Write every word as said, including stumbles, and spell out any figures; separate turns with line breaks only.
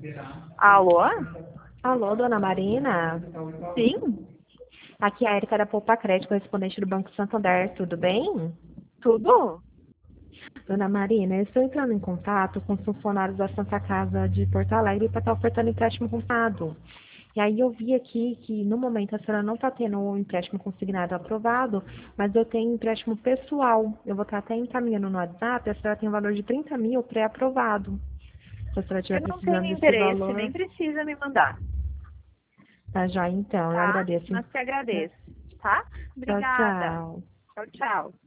Alô?
Alô, dona Marina?
Sim?
Aqui é a Erika da Poupa Crédito, correspondente do Banco Santander, tudo bem?
Tudo?
Dona Marina, eu estou entrando em contato com os funcionários da Santa Casa de Porto Alegre para estar ofertando empréstimo consignado. E aí eu vi aqui que no momento a senhora não está tendo o empréstimo consignado aprovado, mas eu tenho empréstimo pessoal. Eu vou estar até encaminhando no WhatsApp, a senhora tem um valor de trinta mil pré-aprovado. Se a senhora estiver
Eu não
precisando
tenho
desse
interesse,
valor,
nem precisa me mandar,
tá já então, eu
tá?
agradeço.
Mas te agradeço, tá?
Tchau,
Obrigada.
tchau.
Tchau, tchau.